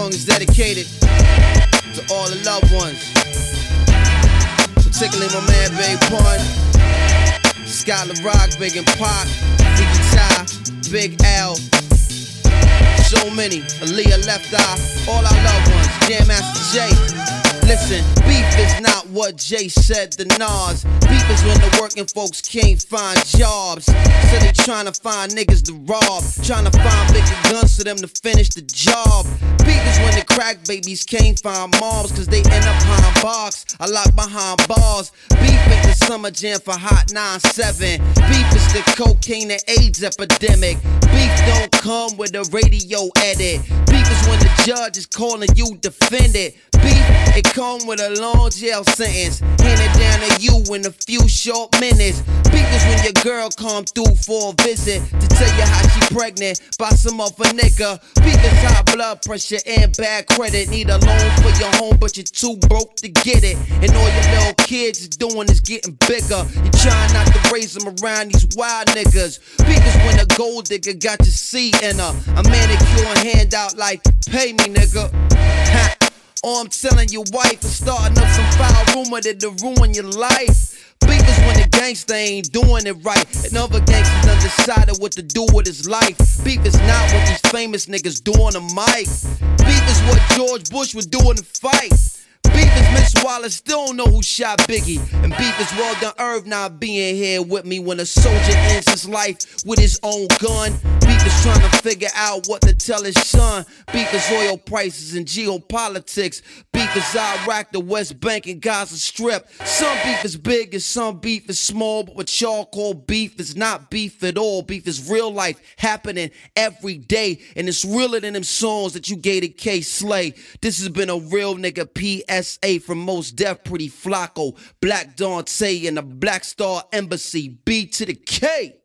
song is dedicated to all the loved ones, particularly my man Big Pun, Skylar Rock, Big and Pop, Biggie Ty, Big L, so many, Aaliyah Left Eye, all our loved ones, Jam Master Jay. Listen, beef is not what Jay said to Nas. Beef is when the working folks can't find jobs, so they tryna find niggas to rob, tryna find bigger guns for them to finish the job. Beef is when the crack babies can't find moms, cause they end up behind bars, I lock behind bars. Beef is the summer jam for Hot 97. Beef is the cocaine and AIDS epidemic. Beef don't come with a radio edit. Beef is when the judge is calling you defendant. Beef, it come with a long jail sentence, handed down to you in a few short minutes. Beef is when your girl come through for a visit to tell you how she pregnant by some other nigga. Beef is high blood pressure and bad credit. Need a loan for your home, but you're too broke to get it. And all your little kids is doing is getting bigger. You trying not to raise them around these wild niggas. Beef is when a gold digger got your seed in her, a manicure and handout like, pay me nigga. Ha. Or I'm telling your wife and starting up some foul rumor that'll ruin your life. Beef is when the gangster ain't doing it right, and other gangsters done decided what to do with his life. Beef is not what these famous niggas do on the mic. Beef is what George Bush would do in the fight. Beef is Miss Wallace still don't know who shot Biggie. And beef is Well Done Irv not being here with me when a soldier ends his life with his own gun. Beef is trying to figure out what to tell his son. Beef is oil prices and geopolitics. Beef is Iraq, the West Bank, and Gaza Strip. Some beef is big and some beef is small, but what y'all call beef is not beef at all. Beef is real life happening every day, and it's realer than them songs that you gave to K Slay. This has been a real nigga PSA from Mos Def, Pretty Flacco, Black Dante, and the Black Star Embassy. B to the K.